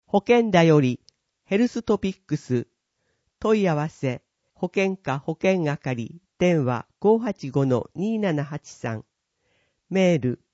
保健だよりヘルストピックス問い合わせ保健課保健係電話 585-2783 メール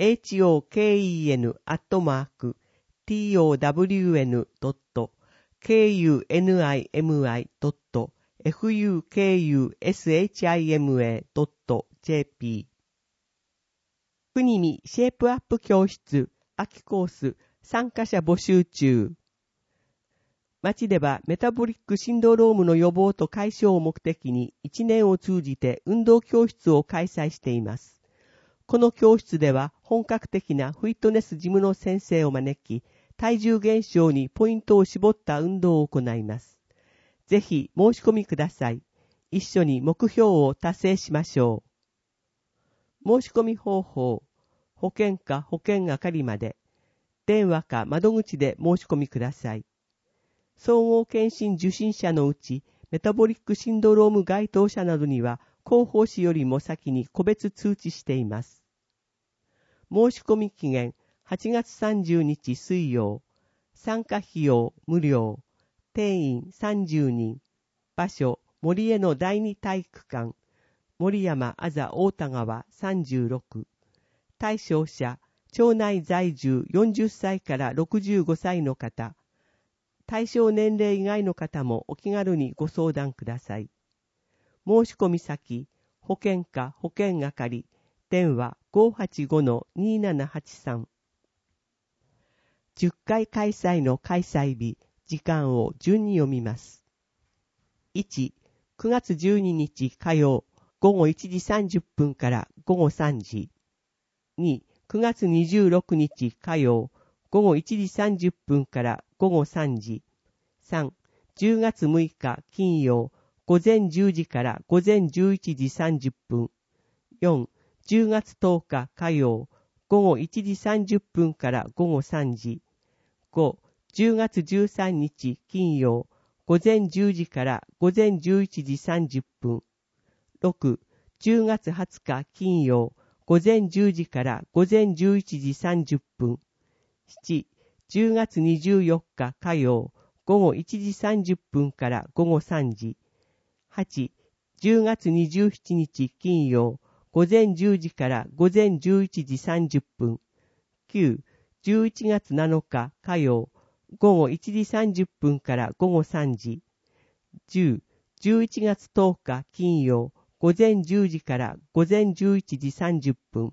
hoken.townimi.fukushima.jp 国見シェイプアップ教室秋コース参加者募集中。町ではメタボリックシンドロームの予防と解消を目的に1年を通じて運動教室を開催しています。この教室では本格的なフィットネスジムの先生を招き、体重減少にポイントを絞った運動を行います。ぜひ申し込みください。一緒に目標を達成しましょう。申し込み方法、保健課保健係まで、電話か窓口で申し込みください。総合検診受診者のうち、メタボリックシンドローム該当者などには、広報誌よりも先に個別通知しています。申し込み期限、8月30日水曜。参加費用無料。定員30人。場所、森江の第二体育館。森山あざ大田川36。対象者、町内在住40歳から65歳の方。対象年齢以外の方もお気軽にご相談ください。申し込み先、保健課保健係、電話 585-2783。10回開催の開催日、時間を順に読みます。1、9月12日火曜、午後1時30分から午後3時。2、9月26日火曜、午後1時30分から午後3時。3、10月6日金曜、午前10時から午前11時30分。4、10月10日火曜、午後1時30分から午後3時。5、10月13日金曜、午前10時から午前11時30分。6、10月20日金曜、午前10時から午前11時30分。7、10月24日火曜、午後1時30分から午後3時。8、10月27日金曜、午前10時から午前11時30分。9、11月7日火曜、午後1時30分から午後3時。10、11月10日金曜、午前10時から午前11時30分。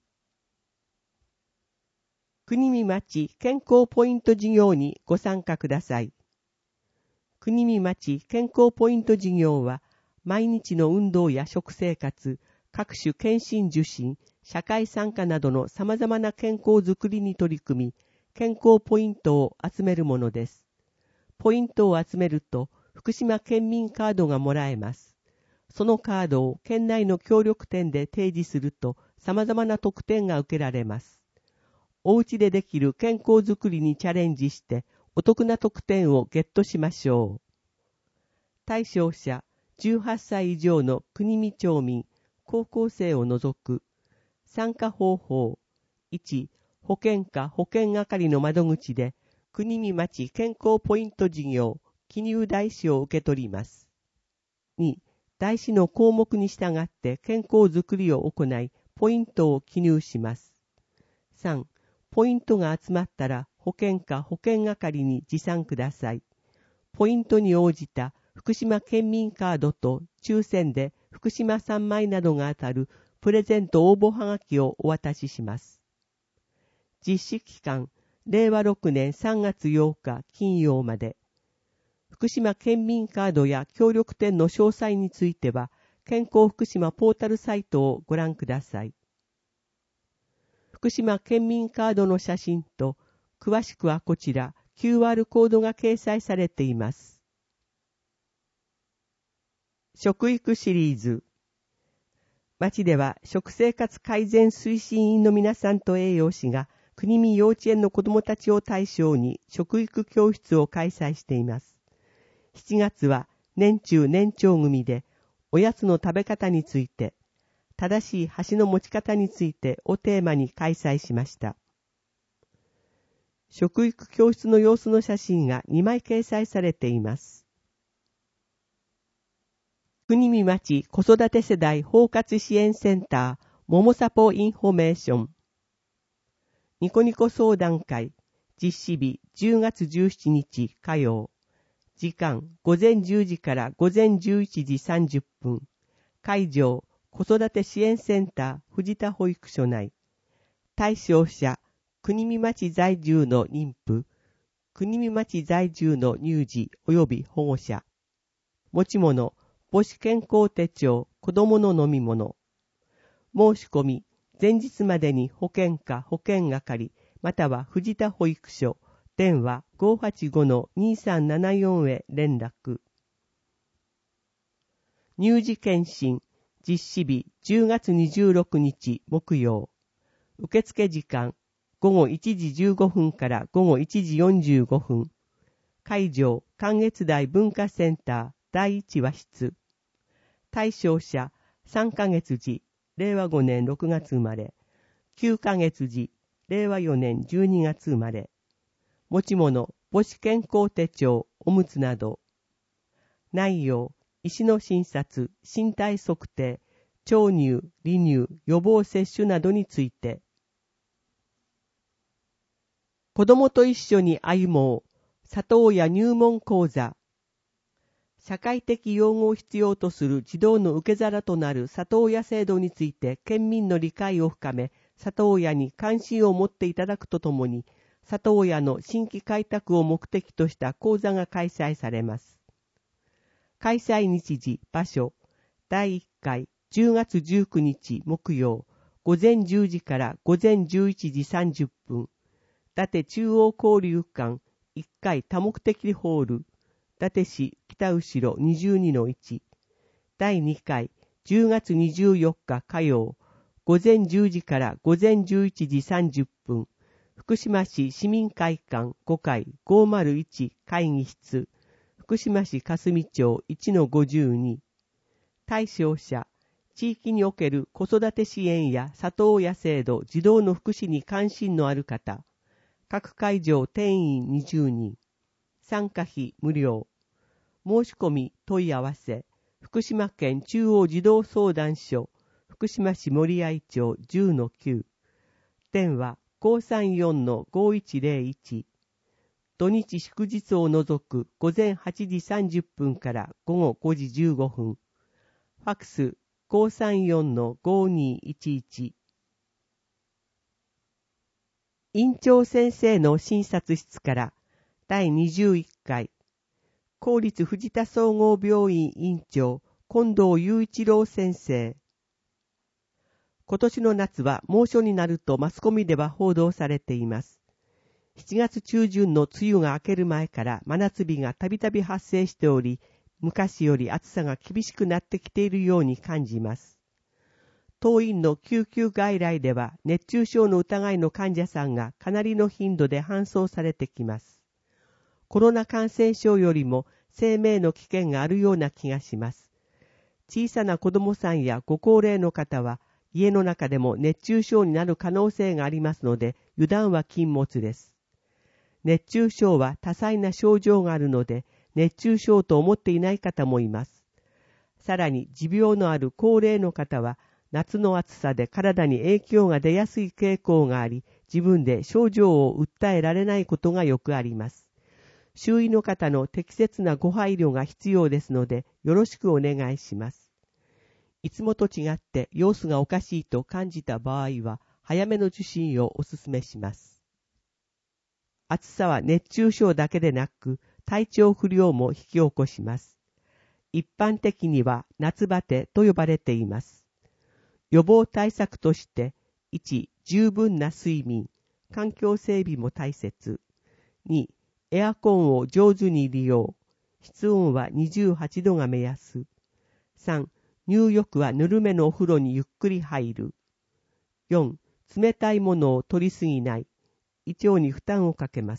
国見町健康ポイント事業にご参加ください。国見町健康ポイント事業は、毎日の運動や食生活、各種検診受診、社会参加などの様々な健康づくりに取り組み、健康ポイントを集めるものです。ポイントを集めると、福島県民カードがもらえます。そのカードを県内の協力店で提示すると、様々な特典が受けられます。お家でできる健康づくりにチャレンジして、お得な特典をゲットしましょう。対象者、18歳以上の国見町民、高校生を除く。参加方法。1、保健課保健係の窓口で、国見町健康ポイント事業、記入台紙を受け取ります。2、台紙の項目に従って健康づくりを行い、ポイントを記入します。3、ポイントが集まったら、保健課保健係に持参ください。ポイントに応じた福島県民カードと抽選で福島3枚などが当たるプレゼント応募はがきをお渡しします。実施期間、令和6年3月8日金曜まで。福島県民カードや協力店の詳細については、健康福島ポータルサイトをご覧ください。福島県民カードの写真と、詳しくはこちら QR コードが掲載されています。食育シリーズ。町では食生活改善推進員の皆さんと栄養士が国見幼稚園の子どもたちを対象に食育教室を開催しています。7月は年中年長組でおやつの食べ方について、正しい箸の持ち方についてをテーマに開催しました。 食育教室の様子の写真が2枚掲載されています。国見町子育て世代包括支援センターももサポインフォメーション。ニコニコ相談会実施日10月17日火曜。時間午前10時から午前11時30分。会場子育て支援センター藤田保育所内。対象者国見町在住の妊婦、国見町在住の乳児及び保護者。持ち物母子健康手帳、子供の飲み物。申し込み、前日までに保健課保健係、または藤田保育所、電話 585-2374 へ連絡。乳児検診、実施日10月26日木曜。受付時間、午後1時15分から午後1時45分。会場、関越台文化センター第1和室。対象者、3ヶ月時、令和5年6月生まれ。9ヶ月時、令和4年12月生まれ。持ち物、母子健康手帳、おむつなど。内容、医師の診察、身体測定、腸乳、離乳、予防接種などについて。子供と一緒に歩もう、里親入門講座。社会的養護を必要とする児童の受け皿となる里親制度について県民の理解を深め、里親に関心を持っていただくとともに、里親の新規開拓を目的とした講座が開催されます。開催日時、場所、第1回10月19日木曜、午前10時から午前11時30分、伊達中央交流館1階多目的ホール、伊達市北後ろ 22-1。第2回10月24日火曜、午前10時から午前11時30分、福島市市民会館5階501会議室、福島市霞町 1-52。対象者、地域における子育て支援や里親制度、児童の福祉に関心のある方。各会場定員20人。参加費無料。申し込み問い合わせ。福島県中央児童相談所、福島市森合町 10-9。電話 534-5101。土日祝日を除く午前8時30分から午後5時15分。ファクス 534-5211。院長先生の診察室から第21回公立藤田総合病院院長近藤雄一郎先生。今年の夏は猛暑になるとマスコミでは報道されています。7月中旬の梅雨が明ける前から真夏日がたびたび発生しており、昔より暑さが厳しくなってきているように感じます。当院の救急外来では熱中症の疑いの患者さんがかなりの頻度で搬送されてきます。コロナ感染症よりも生命の危険があるような気がします。小さな子供さんやご高齢の方は家の中でも熱中症になる可能性がありますので油断は禁物です。熱中症は多彩な症状があるので熱中症と思っていない方もいます。さらに持病のある高齢の方は夏の暑さで体に影響が出やすい傾向があり、自分で症状を訴えられないことがよくあります。周囲の方の適切なご配慮が必要ですので、よろしくお願いします。いつもと違って様子がおかしいと感じた場合は、早めの受診をお勧めします。暑さは熱中症だけでなく、体調不良も引き起こします。一般的には夏バテと呼ばれています。予防対策として、1、十分な睡眠、環境整備も大切。2、エアコンを上手に利用。室温は28度が目安。3、入浴はぬるめのお風呂にゆっくり入る。4、冷たいものを取りすぎない。胃腸に負担をかけます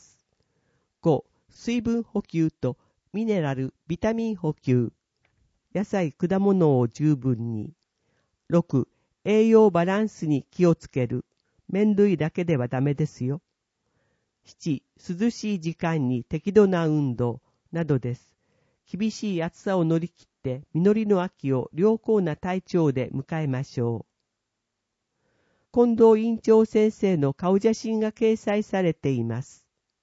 。5、水分補給とミネラル、ビタミン補給。野菜、果物を十分に。6、栄養バランスに気をつける。麺類だけではダメですよ。 7、涼しい時間に適度な運動などです。厳しい暑さを乗り切って実りの秋を良好な体調で迎えましょう。近藤院長先生の顔写真が掲載されています。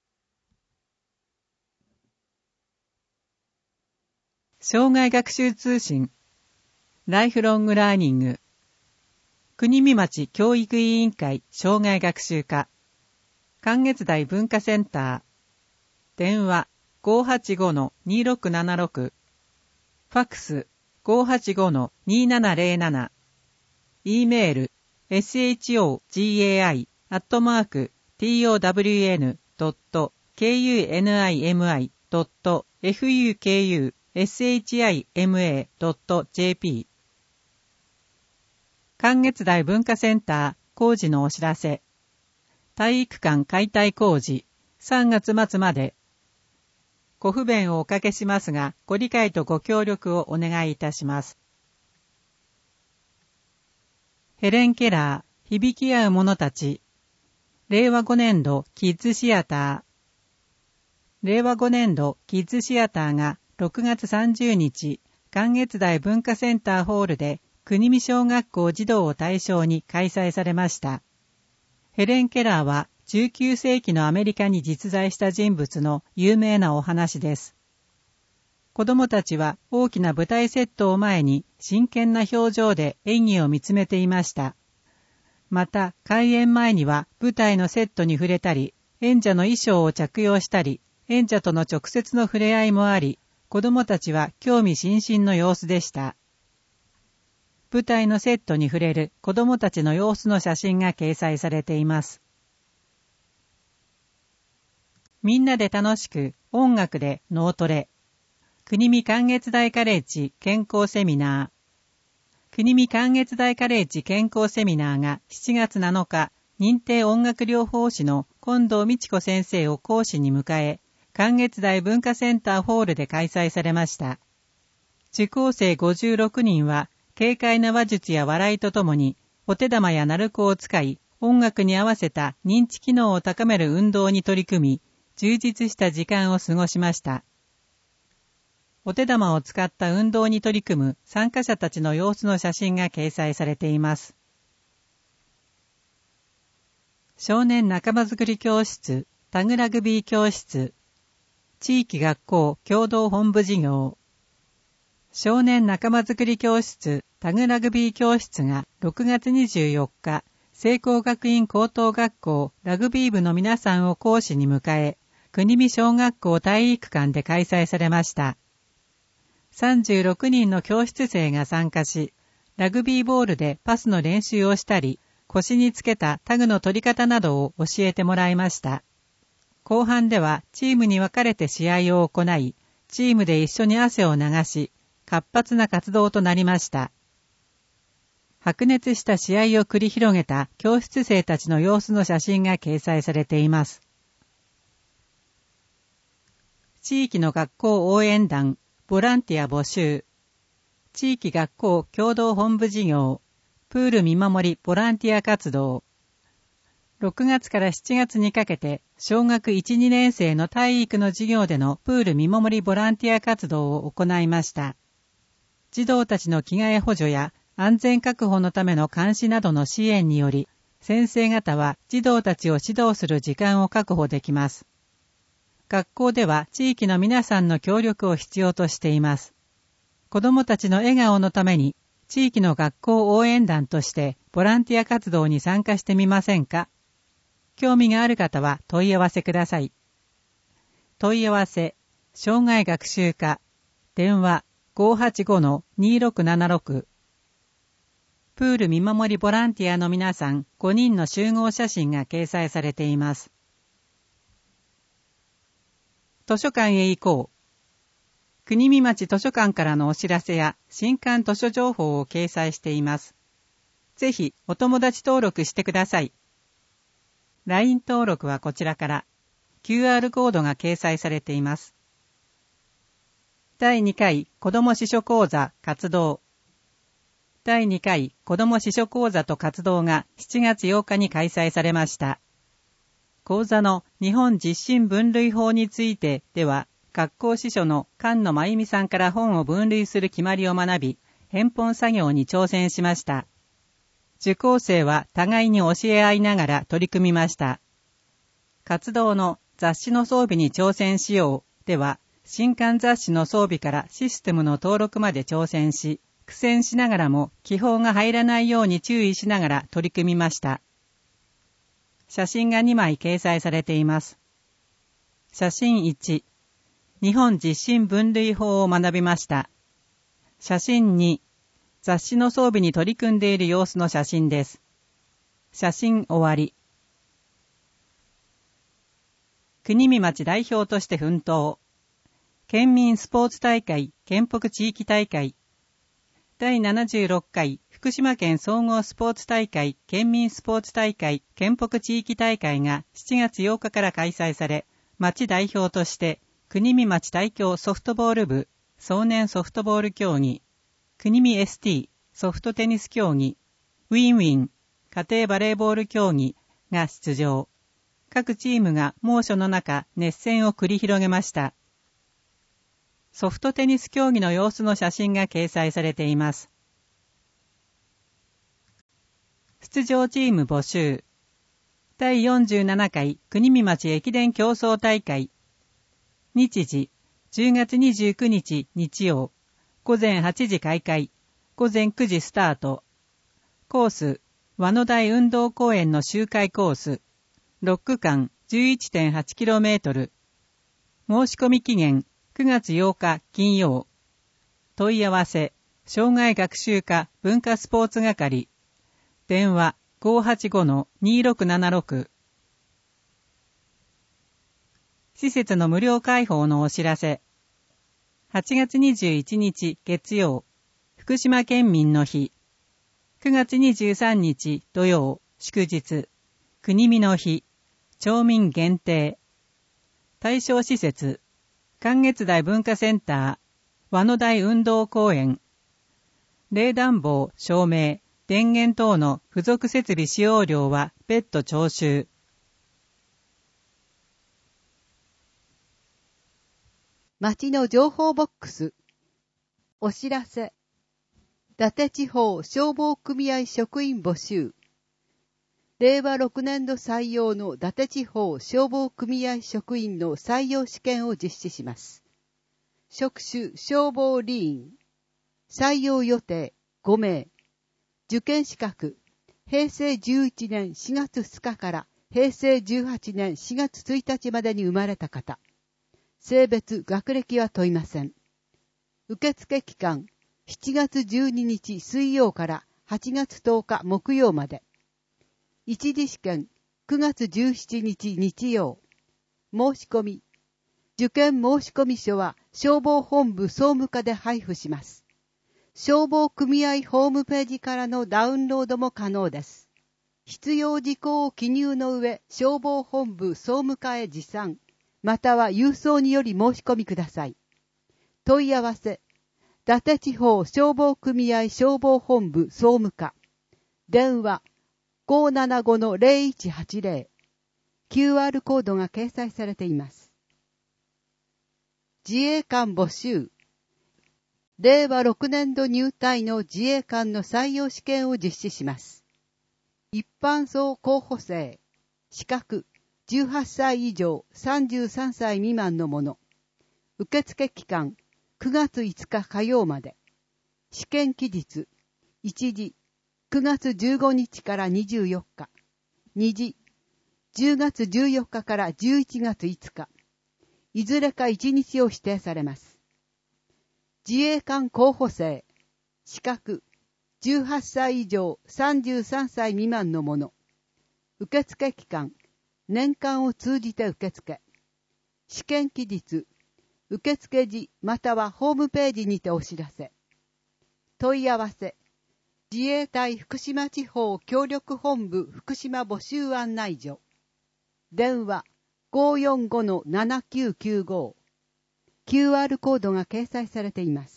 生涯学習通信ライフロングラーニング国見町教育委員会生涯学習課関越台文化センター電話 585-2676 ファックス 585-2707 E メール shogai.townimi.fukushima.jp 関越台文化センター工事のお知らせ。体育館解体工事3月末まで。ご不便をおかけしますが、ご理解とご協力をお願いいたします。ヘレン・ケラー、響き合う者たち。令和5年度キッズシアター。令和5年度キッズシアターが6月30日、関越台文化センターホールで国見小学校児童を対象に開催されました。ヘレン・ケラーは19世紀のアメリカに実在した人物の有名なお話です。子供たちは大きな舞台セットを前に真剣な表情で演技を見つめていました。また、開演前には舞台のセットに触れたり、演者の衣装を着用したり、演者との直接の触れ合いもあり、子供たちは興味津々の様子でした。舞台のセットに触れる子供たちの様子の写真が掲載されています。みんなで楽しく音楽で脳トレ。国見関越大カレッジ健康セミナー。国見関越大カレッジ健康セミナーが7月7日、認定音楽療法士の近藤美智子先生を講師に迎え、関越大文化センターホールで開催されました。受講生56人は、軽快な話術や笑いとともに、お手玉や鳴子を使い、音楽に合わせた認知機能を高める運動に取り組み、充実した時間を過ごしました。お手玉を使った運動に取り組む参加者たちの様子の写真が掲載されています。少年仲間づくり教室、タグラグビー教室、地域学校共同本部事業。少年仲間づくり教室、タグラグビー教室が6月24日、聖光学院高等学校ラグビー部の皆さんを講師に迎え、国見小学校体育館で開催されました。36人の教室生が参加し、ラグビーボールでパスの練習をしたり、腰につけたタグの取り方などを教えてもらいました。後半ではチームに分かれて試合を行い、チームで一緒に汗を流し、活発な活動となりました。白熱した試合を繰り広げた教室生たちの様子の写真が掲載されています。地域の学校応援団、ボランティア募集。地域学校共同本部事業、プール見守りボランティア活動。6月から7月にかけて、小学1、2年生の体育の授業でのプール見守りボランティア活動を行いました。児童たちの着替え補助や安全確保のための監視などの支援により、先生方は児童たちを指導する時間を確保できます。学校では地域の皆さんの協力を必要としています。子どもたちの笑顔のために、地域の学校応援団としてボランティア活動に参加してみませんか？興味がある方は問い合わせください。問い合わせ、生涯学習課、電話 585-2676。プール見守りボランティアの皆さん5人の集合写真が掲載されています。図書館へ行こう。国見町図書館からのお知らせや新刊図書情報を掲載しています。ぜひお友達登録してください。LINE 登録はこちらから。QR コードが掲載されています。第2回子ども司書講座活動。第2回子ども司書講座と活動が7月8日に開催されました。 講座の日本実心分類法についてでは、学校司書の菅野真由美さんから本を分類する決まりを学び、返本作業に挑戦しました。受講生は互いに教え合いながら取り組みました。活動の雑誌の装備に挑戦しようでは、新刊雑誌の装備からシステムの登録まで挑戦し、苦戦しながらも気泡が入らないように注意しながら取り組みました。写真が2枚掲載されています。写真1、日本実心分類法を学びました。写真2、雑誌の装備に取り組んでいる様子の写真です。写真終わり。国見町代表として奮闘。県民スポーツ大会県北地域大会。第76回福島県総合スポーツ大会県民スポーツ大会県北地域大会が7月8日から開催され、町代表として国見町対協ソフトボール部壮年ソフトボール競技、国見 ST ソフトテニス競技、ウィンウィン家庭バレーボール競技が出場。各チームが猛暑の中熱戦を繰り広げました。ソフトテニス競技の様子の写真が掲載されています。出場チーム募集。第47回国見町駅伝競争大会。日時、10月29日日曜。午前8時開会。午前9時スタート。コース、和野台運動公園の周回コース。6区間 11.8km。申し込み期限9月8日金曜。問い合わせ、障害学習課文化スポーツ係。電話 585-2676。施設の無料開放のお知らせ。8月21日月曜、福島県民の日。9月23日土曜、祝日。国見の日。町民限定。対象施設。関越台文化センター。和野台運動公園。冷暖房、照明、電源等の付属設備使用料は別途徴収。 町の情報ボックス。お知らせ。伊達地方消防組合職員募集。令和6年度採用の伊達地方消防組合職員の採用試験を実施します。職種消防理員。採用予定5名。受験資格。平成11年4月2日から平成18年4月1日までに生まれた方。性別、学歴は問いません。受付期間。7月12日水曜から8月10日木曜まで。一次試験9月17日日曜。申し込み。受験申込書は消防本部総務課で配布します。消防組合ホームページからのダウンロードも可能です。必要事項を記入の上、消防本部総務課へ持参、または郵送により申し込みください。問い合わせ。伊達地方消防組合消防本部総務課。電話。575-0180。QR コードが掲載されています。自衛官募集。令和6年度入隊の自衛官の採用試験を実施します。一般層候補生。資格。18歳以上33歳未満の者。受付期間。9月5日火曜まで。試験期日。1次。9月15日から24日。2次。10月14日から11月5日。いずれか1日を指定されます。自衛官候補生。資格。18歳以上33歳未満の者。受付期間。年間を通じて受付。試験期日。受付時またはホームページにてお知らせ。問い合わせ。自衛隊福島地方協力本部福島募集案内所。電話 545-7995。QR コードが掲載されています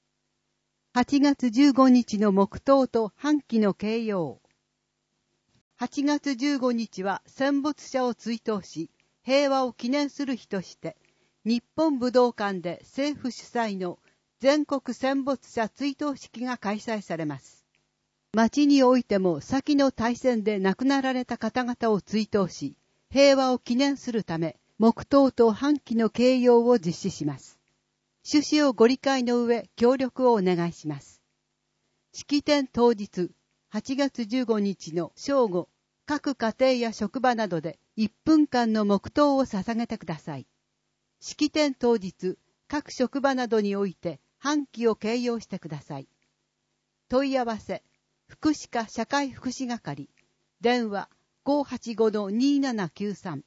。8月15日の黙祷と半旗の掲揚。 8月15日は戦没者を追悼し、平和を記念する日として、日本武道館で政府主催の全国戦没者追悼式が開催されます。町においても先の大戦で亡くなられた方々を追悼し、平和を記念するため、黙祷と半旗の掲揚を実施します。趣旨をご理解の上、協力をお願いします。式典当日、8月15日の正午、各家庭や職場などで1分間の黙祷を捧げてください。式典当日、各職場などにおいて半旗を掲揚してください。問い合わせ、福祉課社会福祉係、電話 585-2793。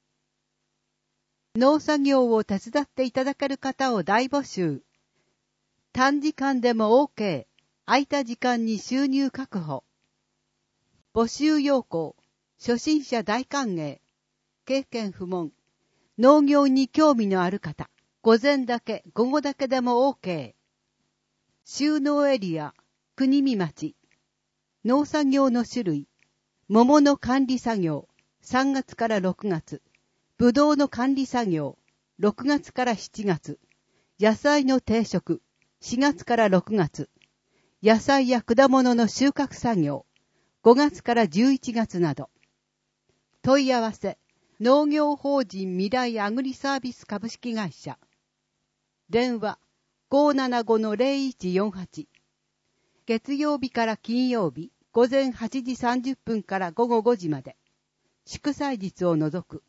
農作業を手伝っていただける方を大募集。短時間でも OK。空いた時間に収入確保。募集要項。初心者大歓迎。経験不問。農業に興味のある方。午前だけ、午後だけでも OK。収納エリア。国見町。農作業の種類。桃の管理作業。3月から6月。ぶどうの管理作業。6月から7月。野菜の定食。4月から6月。野菜や果物の収穫作業。5月から11月など。問い合わせ。農業法人未来アグリサービス株式会社。電話 575-0148。月曜日から金曜日、午前8時30分から午後5時まで。祝祭日を除く。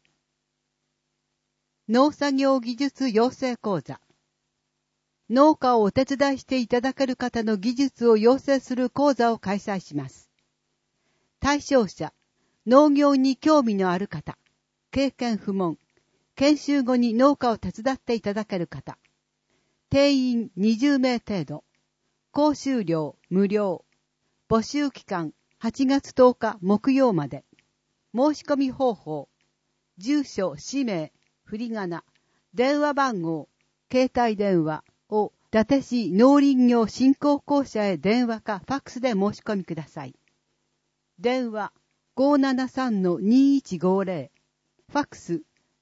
農作業技術養成講座。農家をお手伝いしていただける方の技術を養成する講座を開催します。対象者、農業に興味のある方、経験不問、研修後に農家を手伝っていただける方、定員20名程度、講習料無料、募集期間8月10日木曜まで、申し込み方法、住所、氏名、振り仮名、電話番号、携帯電話を伊達市農林業振興公社へ電話かファックスで申し込みください。電話 573-2150、ファックス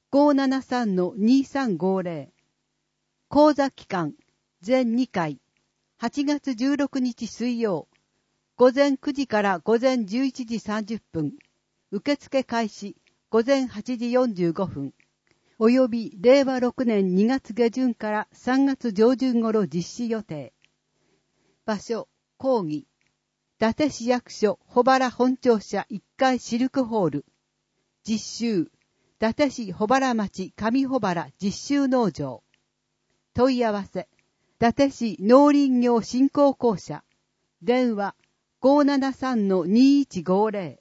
573-2350。講座期間全2回、8月16日水曜、午前9時から午前11時30分、受付開始午前8時45分。および令和6年2月下旬から3月上旬頃実施予定。場所、講義。伊達市役所保原本庁舎1階シルクホール。実習。伊達市保原町上保原実習農場。問い合わせ。伊達市農林業振興公社。電話 573-2150。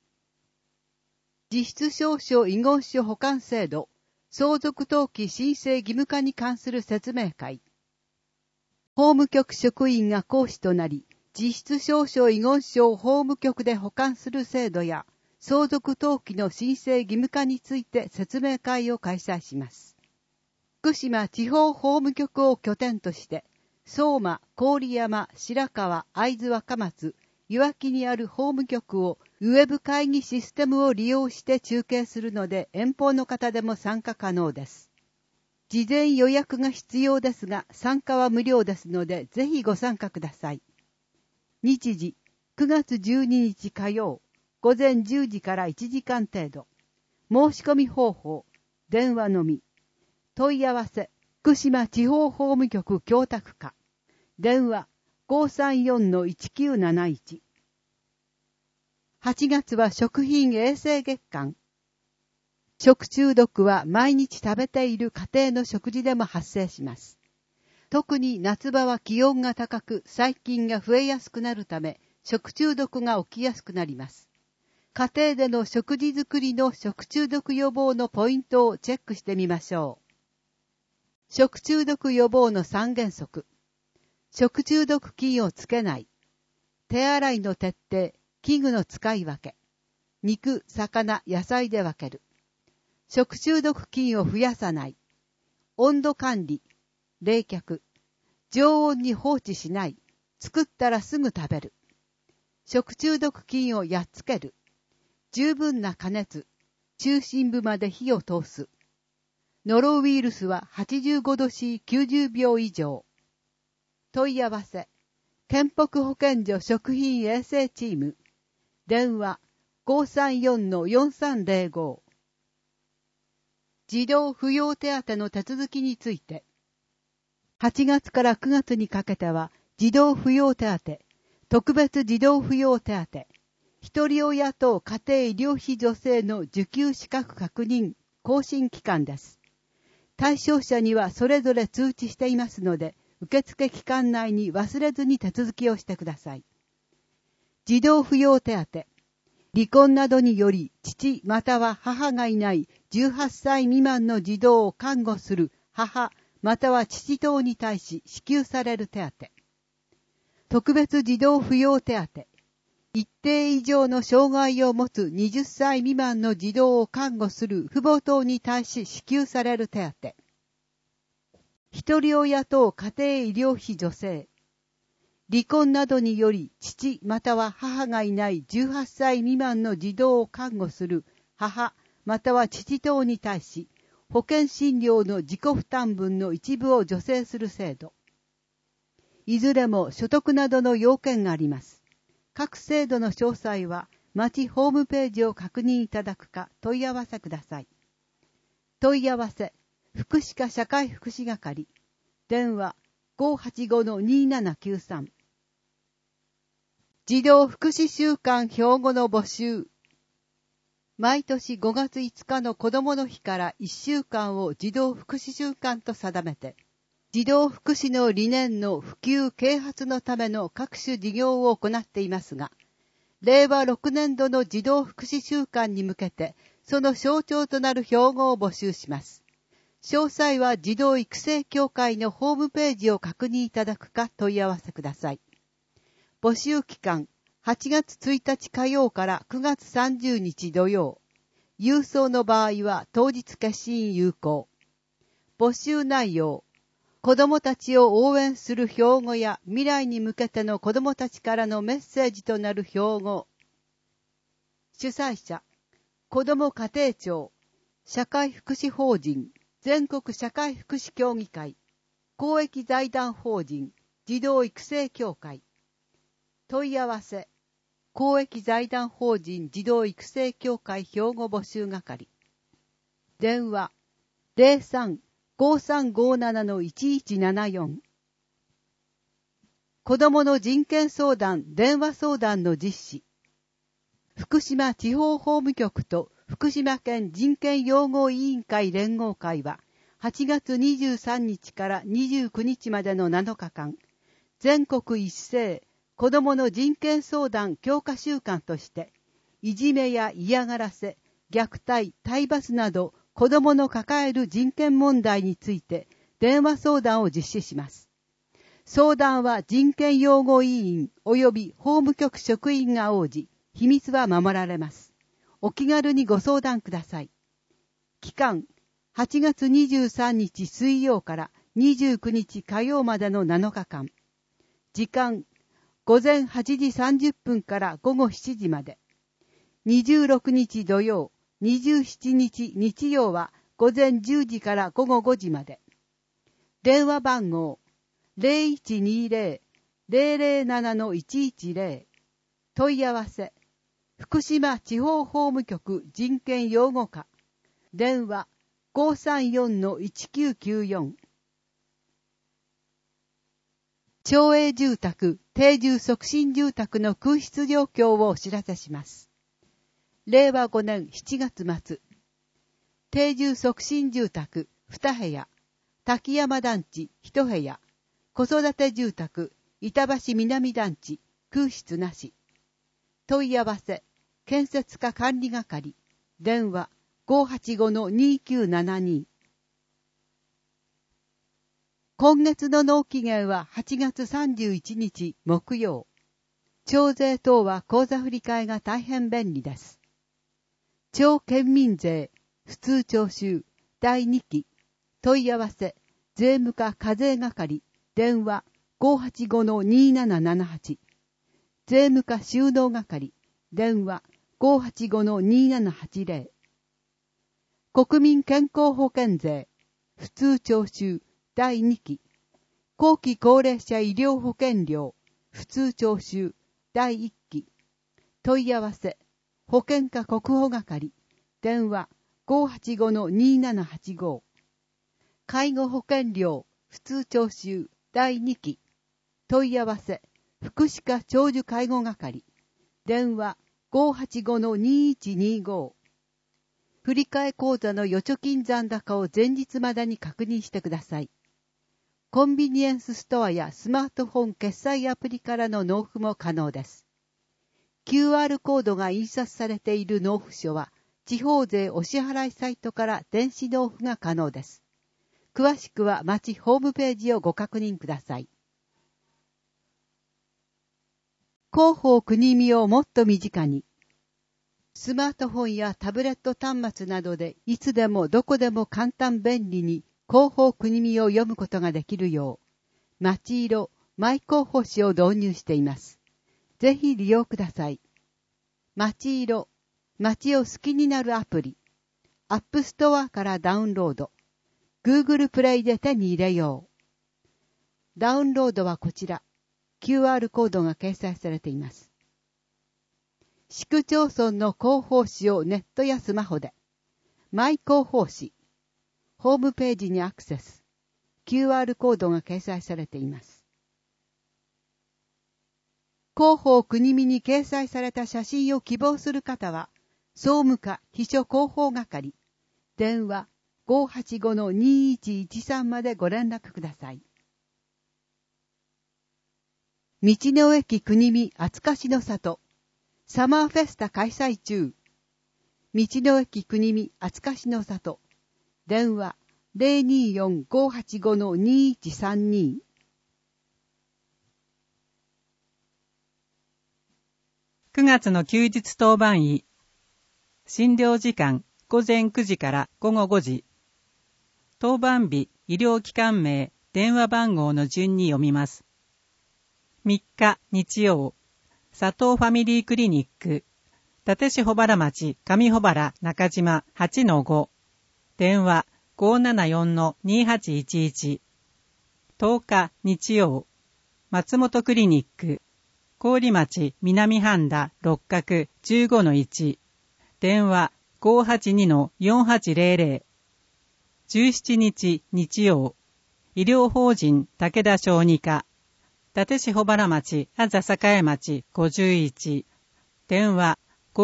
実質証書遺言書保管制度。相続登記申請義務化に関する説明会。法務局職員が講師となり、実質証書遺言書を法務局で保管する制度や、相続登記の申請義務化について説明会を開催します。福島地方法務局を拠点として、相馬、郡山、白川、会津若松、いわきにある法務局をウェブ会議システムを利用して中継するので遠方の方でも参加可能です。事前予約が必要ですが参加は無料ですのでぜひご参加ください。日時9月12日火曜午前10時から1時間程度。申し込み方法電話のみ。問い合わせ福島地方法務局教託課電話 534-1971。8月は食品衛生月間。食中毒は毎日食べている家庭の食事でも発生します。特に夏場は気温が高く細菌が増えやすくなるため食中毒が起きやすくなります。家庭での食事作りの食中毒予防のポイントをチェックしてみましょう。食中毒予防の3原則。食中毒菌をつけない。手洗いの徹底。器具の使い分け。肉、魚、野菜で分ける。食中毒菌を増やさない。温度管理。冷却。常温に放置しない。作ったらすぐ食べる。食中毒菌をやっつける。 十分な加熱、中心部まで火を通す。ノロウイルスは85度 C90 秒以上。問い合わせ、健北保健所食品衛生チーム。電話 534-4305。児童扶養手当の手続きについて。8月から9月にかけては、児童扶養手当、特別児童扶養手当、一人親等家庭医療費助成の受給資格確認、更新期間です。対象者にはそれぞれ通知していますので、受付期間内に忘れずに手続きをしてください。児童扶養手当。離婚などにより父または母がいない18歳未満の児童を看護する母または父等に対し支給される手当。特別児童扶養手当。一定以上の障害を持つ20歳未満の児童を看護する父母等に対し支給される手当。一人親等家庭医療費助成。離婚などにより父または母がいない18歳未満の児童を看護する母または父等に対し保険診療の自己負担分の一部を助成する制度。いずれも所得などの要件があります。各制度の詳細は町ホームページを確認いただくか問い合わせください。問い合わせ、福祉課社会福祉係。電話 585-2793。児童福祉週間標語の募集。毎年5月5日の子どもの日から1週間を児童福祉週間と定めて、児童福祉の理念の普及啓発のための各種事業を行っていますが、令和6年度の児童福祉週間に向けて、その象徴となる標語を募集します。詳細は児童育成協会のホームページを確認いただくか問い合わせください。募集期間、8月1日火曜から9月30日土曜。郵送の場合は当日消印有効。募集内容。子どもたちを応援する標語や未来に向けての子どもたちからのメッセージとなる標語。主催者、子ども家庭庁、社会福祉法人、全国社会福祉協議会、公益財団法人、児童育成協会。問い合わせ、公益財団法人児童育成協会標語募集係。電話、03-5357-1174。子どもの人権相談電話相談の実施。福島地方法務局と福島県人権擁護委員会連合会は8月23日から29日までの7日間、全国一斉子どもの人権相談強化週間として、いじめや嫌がらせ、虐待、体罰など子どもの抱える人権問題について電話相談を実施します。相談は人権擁護委員及び法務局職員が応じ、秘密は守られます。お気軽にご相談ください。期間、8月23日水曜から29日火曜までの7日間。時間、午前8時30分から午後7時まで。26日土曜、27日日曜は午前10時から午後5時まで。電話番号 0120-007-110。問い合わせ、福島地方法務局人権擁護課。電話 534-1994。町営住宅、定住促進住宅の空室状況をお知らせします。令和5年7月末、定住促進住宅2部屋、滝山団地1部屋、子育て住宅板橋南団地空室なし。問い合わせ、建設課管理係。電話 585-2972。今月の納期限は8月31日木曜。町税等は口座振替が大変便利です。町県民税普通徴収第2期。問い合わせ、税務課課税係。電話 585-2778。税務課収納係。電話 585-2780。国民健康保険税普通徴収第2期後期高齢者医療保険料普通徴収第1期問い合わせ保険課国保係電話585-2785。介護保険料普通徴収第2期問い合わせ福祉課長寿介護係電話585-2125。振替口座の預貯金残高を前日までに確認してください。コンビニエンスストアやスマートフォン決済アプリからの納付も可能です。QR コードが印刷されている納付書は、地方税お支払いサイトから電子納付が可能です。詳しくは町ホームページをご確認ください。広報国見をもっと身近に。スマートフォンやタブレット端末などでいつでもどこでも簡単便利に広報国見を読むことができるよう、町色マイ広報誌を導入しています。ぜひ利用ください。町色、町を好きになるアプリ、アップストアからダウンロード、Google プレイで手に入れよう。ダウンロードはこちら、QR コードが掲載されています。市区町村の広報誌をネットやスマホで、マイ広報誌、ホームページにアクセス、QR コードが掲載されています。広報国見に掲載された写真を希望する方は、総務課秘書広報係、電話585-2113までご連絡ください。道の駅国見厚かしの里、サマーフェスタ開催中。道の駅国見厚かしの里。電話024-585-2132。 9月の休日当番医。診療時間午前9時から午後5時。当番日、医療機関名、電話番号の順に読みます。3日日曜。佐藤ファミリークリニック、伊達市保原町上保原中島 8-5、電話 574-2811。10日日曜、松本クリニック、郡町南半田六角 15-1、電話 582-4800。17日日曜、医療法人武田小児科、伊達市保原町あざ栄町51、電話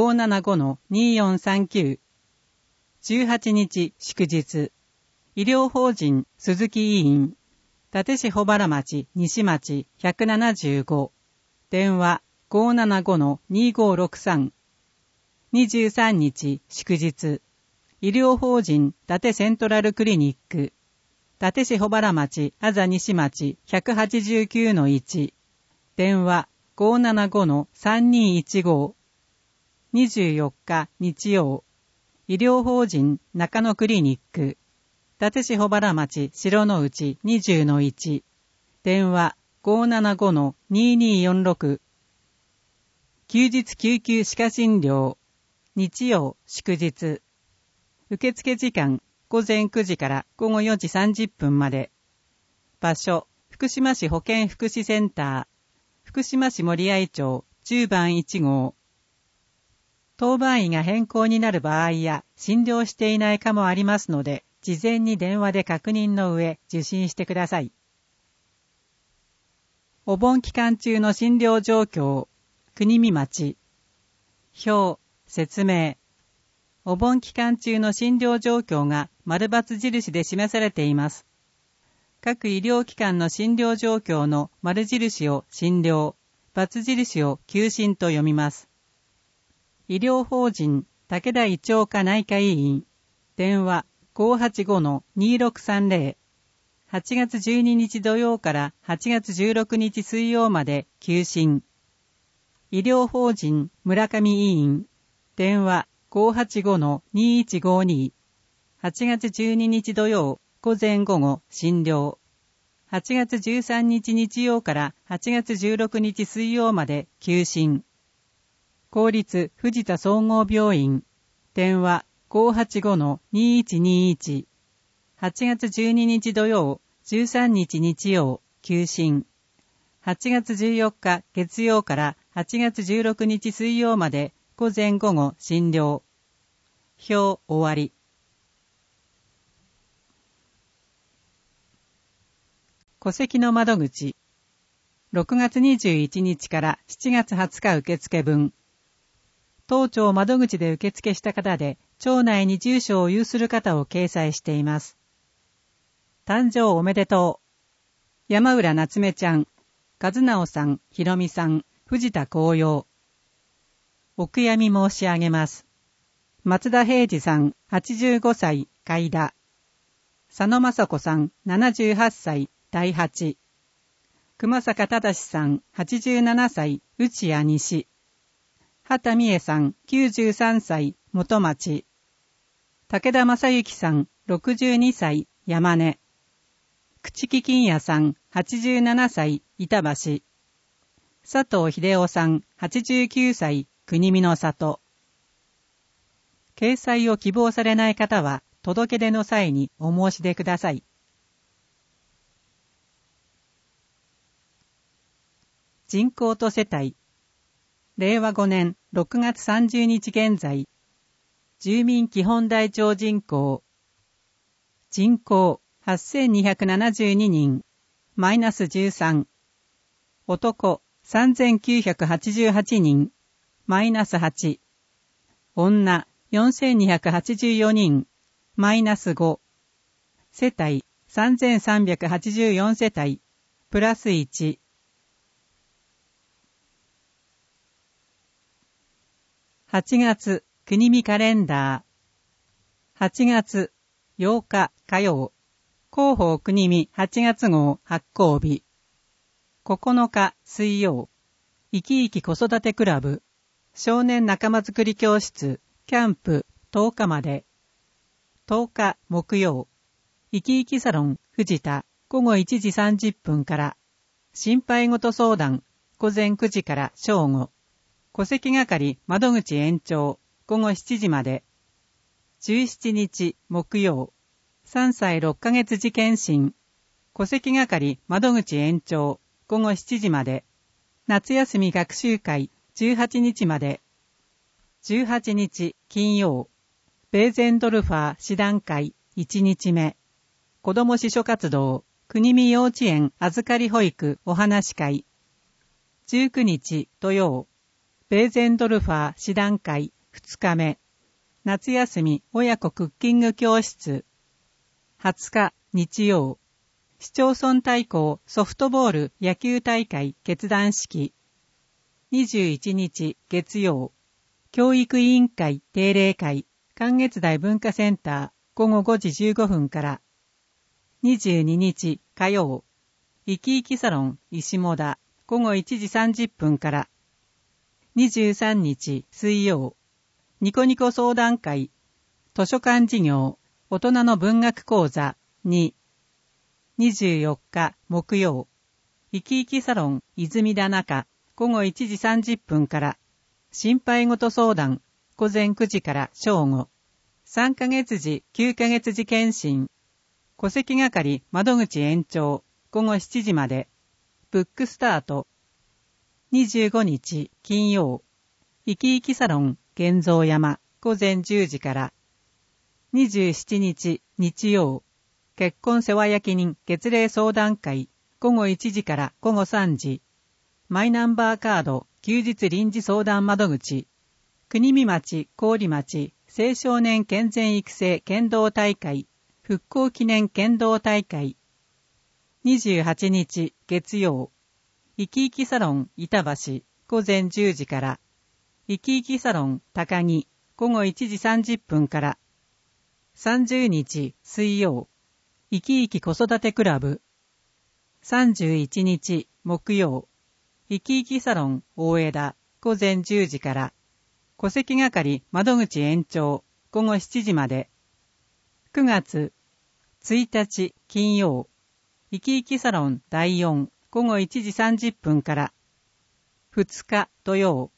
575-2439。18日祝日、医療法人鈴木医院、伊達市保原町西町175、電話 575-2563。23日祝日、医療法人伊達セントラルクリニック、伊達市保原町あざ西町 189-1、電話 575-3215。24日日曜、医療法人中野クリニック、伊達市保原町白の内 20-1、電話 575-2246。休日救急歯科診療、日曜祝日。受付時間午前9時から午後4時30分まで。場所、福島市保健福祉センター、福島市森合町10番1号。当番医が変更になる場合や診療していないかもありますので、事前に電話で確認の上受診してください。お盆期間中の診療状況、国見町。表、説明。お盆期間中の診療状況が丸×印で示されています。各医療機関の診療状況の丸印を診療、×印を休診と読みます。医療法人武田医長科内科医院、電話 585-2630。8月12日土曜から8月16日水曜まで休診。医療法人村上医院、電話 585-2152。8月12日土曜午前午後診療。8月13日日曜から8月16日水曜まで休診。 公立藤田総合病院、電話 585-2121、8月12日土曜、13日日曜、休診。8月14日月曜から8月16日水曜まで午前午後診療。表終わり。戸籍の窓口。6月21日から7月20日受付分。当庁窓口で受付した方で、庁内に住所を有する方を掲載しています。誕生おめでとう。山浦夏目ちゃん、和直さん、ひろみさん、藤田紅葉。お悔やみ申し上げます。松田平次さん、85歳、海田。佐野雅子さん、78歳、第8。熊坂忠さん、87歳、内谷西。畑美恵さん、93歳、元町。武田正幸さん、62歳、山根。朽木金也さん、87歳、板橋。佐藤秀夫さん、89歳、国見の里。掲載を希望されない方は、届け出の際にお申し出ください。人口と世帯。令和5年6月30日現在。住民基本台帳人口。人口8272人。マイナス13。男3988人。マイナス8。女4284人。マイナス5。世帯3384世帯。プラス1。8月、国見カレンダー。8月、8日火曜。広報国見8月号発行日。9日水曜。生き生き子育てクラブ。少年仲間づくり教室。キャンプ10日まで。10日木曜。生き生きサロン藤田午後1時30分から。心配ごと相談午前9時から正午。戸籍係窓口延長午後7時まで。17日木曜。3歳6ヶ月時検診。戸籍係窓口延長午後7時まで。夏休み学習会18日まで。18日金曜。ベーゼンドルファー師団会1日目。子ども司書活動国見幼稚園預かり保育お話会。19日土曜。ベーゼンドルファー師団会2日目。夏休み親子クッキング教室。20日日曜。市町村対抗ソフトボール野球大会決断式。21日月曜。教育委員会定例会関越台文化センター午後5時15分から。22日火曜。生き生きサロン石母田午後1時30分から。23日水曜。ニコニコ相談会図書館事業大人の文学講座2。24日木曜。生き生きサロン泉田中午後1時30分から。心配ごと相談午前9時から正午。3ヶ月時9ヶ月時検診。戸籍係窓口延長午後7時まで。ブックスタート。25日金曜。生き生きサロン玄三山午前10時から。27日日曜。結婚世話焼人月例相談会午後1時から午後3時。マイナンバーカード休日臨時相談窓口。国見町郡町青少年健全育成剣道大会復興記念剣道大会。28日月曜。生き生きサロン板橋午前10時から。生き生きサロン高木午後1時30分から。30日水曜。生き生き子育てクラブ。31日木曜。生き生きサロン大枝午前10時から。戸籍係窓口延長午後7時まで。9月1日金曜。生き生きサロン第4午後1時30分から。2日土曜。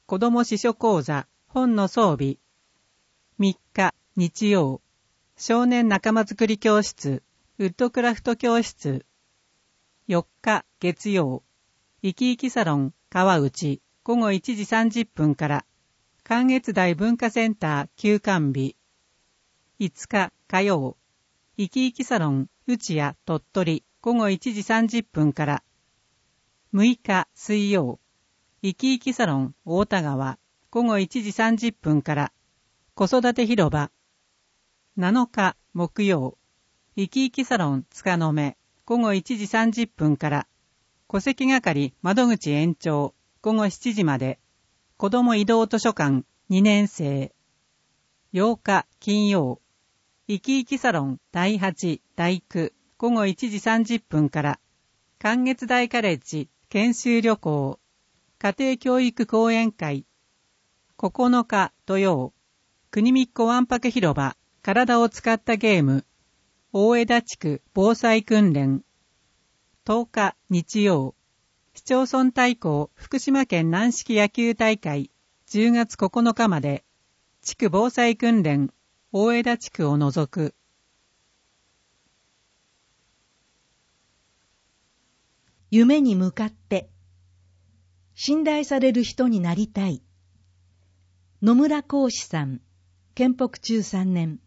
子ども司書講座本の装備。3日日曜、少年仲間づくり教室ウッドクラフト教室。4日月曜、生き生きサロン川内午後1時30分から関越台文化センター休館日。5日火曜、生き生きサロン内谷鳥取午後1時30分から。6日水曜、生き生きサロン大田川午後1時30分から子育て広場。7日木曜、生き生きサロン塚の目午後1時30分から戸籍係窓口延長午後7時まで子ども移動図書館2年生。8日金曜、生き生きサロン第8第9午後1時30分から関越大カレッジ研修旅行家庭教育講演会。9日土曜、国見っ子わんぱく広場体を使ったゲーム大枝地区防災訓練。10日日曜、市町村対抗福島県軟式野球大会10月9日まで地区防災訓練大枝地区を除く。 夢に向かって信頼される人になりたい。野村光志さん、建北中3年。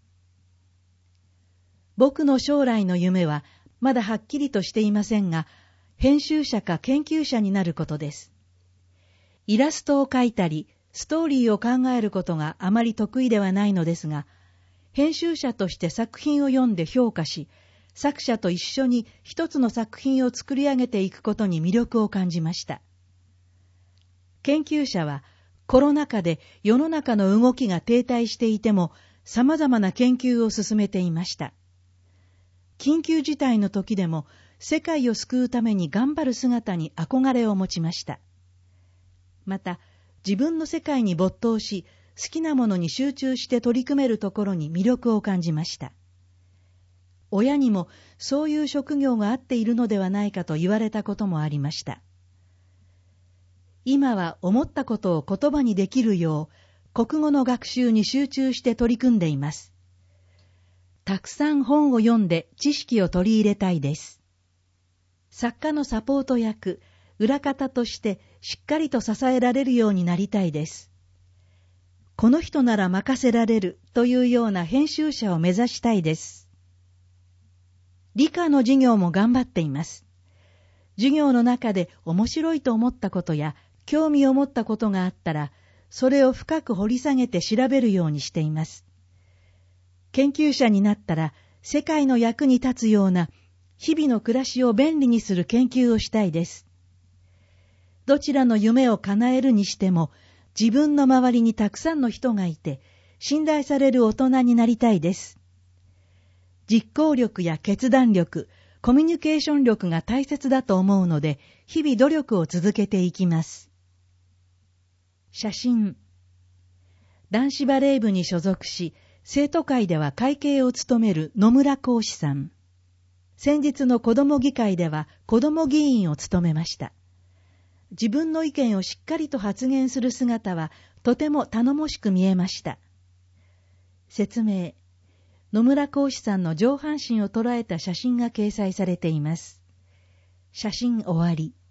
僕の将来の夢はまだはっきりとしていませんが、編集者か研究者になることです。イラストを描いたり、ストーリーを考えることがあまり得意ではないのですが、編集者として作品を読んで評価し、作者と一緒に一つの作品を作り上げていくことに魅力を感じました。研究者はコロナ禍で世の中の動きが停滞していても様々な研究を進めていました。緊急事態の時でも世界を救うために頑張る姿に憧れを持ちました。また自分の世界に没頭し、好きなものに集中して取り組めるところに魅力を感じました。親にもそういう職業が合っているのではないかと言われたこともありました。今は思ったことを言葉にできるよう、国語の学習に集中して取り組んでいます。たくさん本を読んで知識を取り入れたいです。作家のサポート役、裏方としてしっかりと支えられるようになりたいです。この人なら任せられるというような編集者を目指したいです。理科の授業も頑張っています。授業の中で面白いと思ったことや興味を持ったことがあったら、それを深く掘り下げて調べるようにしています。研究者になったら世界の役に立つような日々の暮らしを便利にする研究をしたいです。どちらの夢を叶えるにしても、自分の周りにたくさんの人がいて、信頼される大人になりたいです。実行力や決断力、コミュニケーション力が大切だと思うので、日々努力を続けていきます。写真。男子バレー部に所属し、生徒会では会計を務める野村光志さん。先日の子ども議会では子ども議員を務めました。自分の意見をしっかりと発言する姿はとても頼もしく見えました。説明。野村光志さんの上半身を捉えた写真が掲載されています。写真終わり。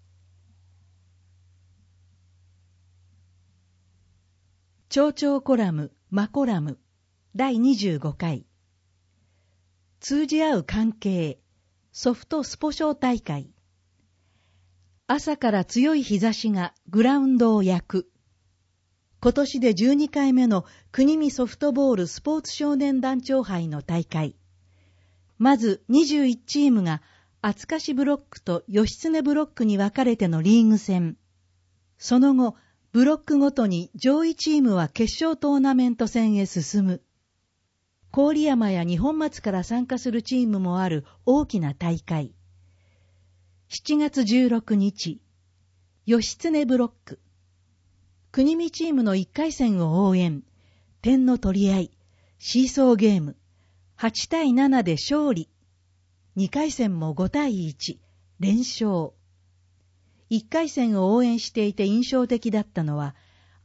町長コラム、マコラム、第25回。通じ合う関係、ソフトスポ少大会。朝から強い日差しがグラウンドを焼く。今年で12回目の国見ソフトボールスポーツ少年団長杯の大会。まず21チームが厚樫ブロックと義経ブロックに分かれてのリーグ戦。その後、ブロックごとに上位チームは決勝トーナメント戦へ進む。郡山や二本松から参加するチームもある大きな大会。7月16日、義経ブロック。国見チームの1回戦を応援。点の取り合い。シーソーゲーム。8対7で勝利。2回戦も5対1。連勝。1回戦を応援していて印象的だったのは、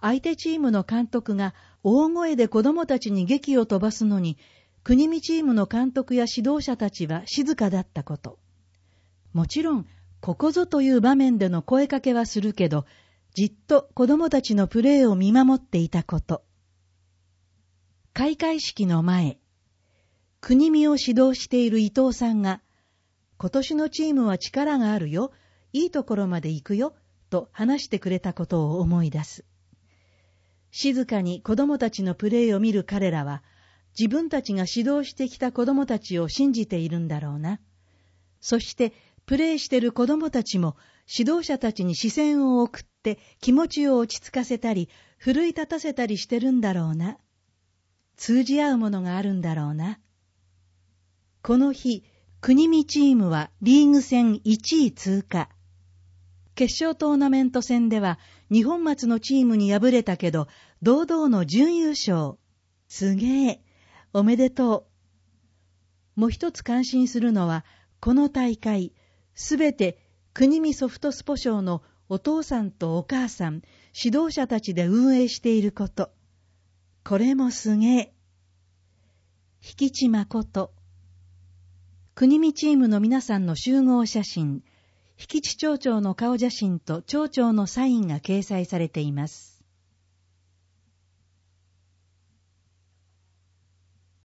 相手チームの監督が大声で子供たちに檄を飛ばすのに、国見チームの監督や指導者たちは静かだったこと。もちろん、ここぞという場面での声かけはするけど、じっと子供たちのプレーを見守っていたこと。開会式の前、国見を指導している伊藤さんが、今年のチームは力があるよ、いいところまで行くよ、と話してくれたことを思い出す。静かに子供たちのプレーを見る彼らは、自分たちが指導してきた子供たちを信じているんだろうな。そして、プレーしている子供たちも、指導者たちに視線を送って気持ちを落ち着かせたり、奮い立たせたりしてるんだろうな。通じ合うものがあるんだろうな。この日、国見チームはリーグ戦1位通過。決勝トーナメント戦では、二本松のチームに敗れたけど、堂々の準優勝。すげえ。おめでとう。もう一つ感心するのは、この大会、すべて国見ソフトスポ賞のお父さんとお母さん、指導者たちで運営していること。これもすげえ。引地誠。国見チームの皆さんの集合写真、引地町長の顔写真と町長のサインが掲載されています。